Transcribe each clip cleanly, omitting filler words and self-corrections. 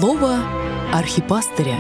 Слово архипастыря.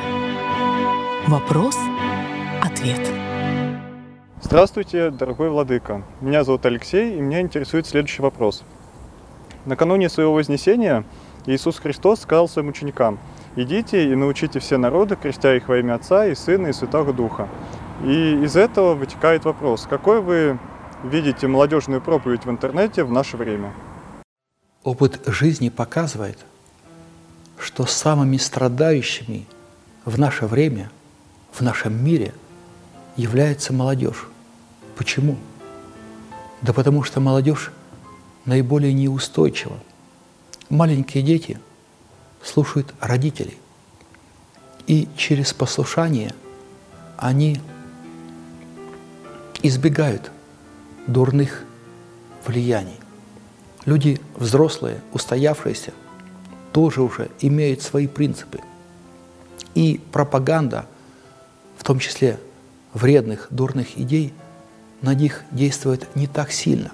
Вопрос-ответ. Здравствуйте, дорогой владыка. Меня зовут Алексей, и меня интересует следующий вопрос. Накануне своего вознесения Иисус Христос сказал своим ученикам: «Идите и научите все народы, крестя их во имя Отца и Сына и Святого Духа». И из этого вытекает вопрос: какой вы видите молодежную проповедь в интернете в наше время? Опыт жизни показывает, что самыми страдающими в наше время, в нашем мире является молодежь. Почему? Да потому что молодежь наиболее неустойчива. Маленькие дети слушают родителей, и через послушание они избегают дурных влияний. Люди взрослые, устоявшиеся, тоже уже имеют свои принципы. И пропаганда, в том числе вредных, дурных идей, на них действует не так сильно.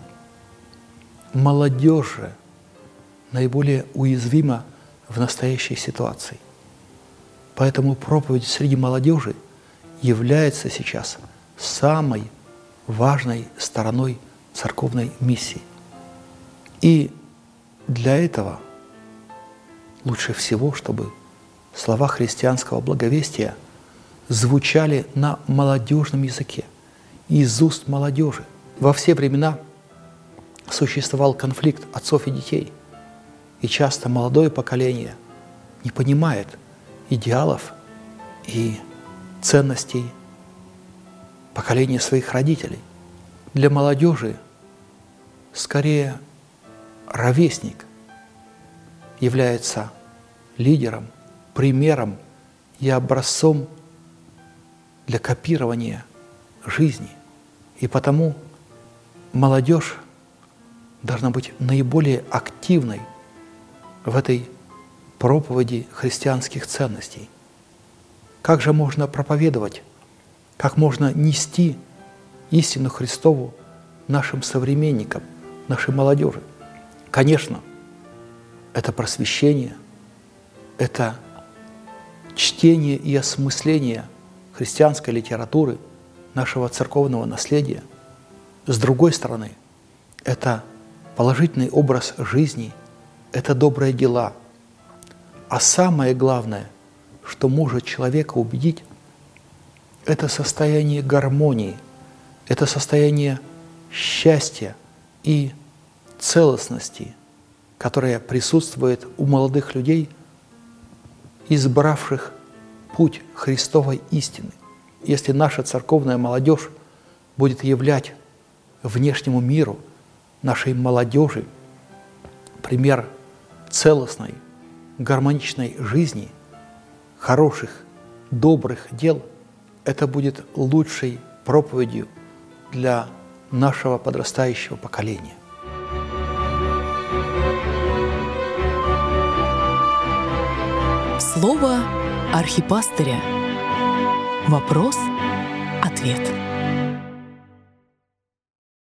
Молодежь же наиболее уязвима в настоящей ситуации. Поэтому проповедь среди молодежи является сейчас самой важной стороной церковной миссии. И для этого лучше всего, чтобы слова христианского благовестия звучали на молодежном языке, из уст молодежи. Во все времена существовал конфликт отцов и детей, и часто молодое поколение не понимает идеалов и ценностей поколения своих родителей. Для молодежи скорее ровесник является лидером, примером и образцом для копирования жизни. И потому молодежь должна быть наиболее активной в этой проповеди христианских ценностей. Как же можно проповедовать, как можно нести истину Христову нашим современникам, нашей молодежи? Конечно, это просвещение, это чтение и осмысление христианской литературы, нашего церковного наследия. С другой стороны, это положительный образ жизни, это добрые дела. А самое главное, что может человека убедить, это состояние гармонии, это состояние счастья и целостности, которая присутствует у молодых людей, избравших путь Христовой истины. Если наша церковная молодежь будет являть внешнему миру, нашей молодежи, пример целостной, гармоничной жизни, хороших, добрых дел, это будет лучшей проповедью для нашего подрастающего поколения. Слово архипастыря. Вопрос-ответ.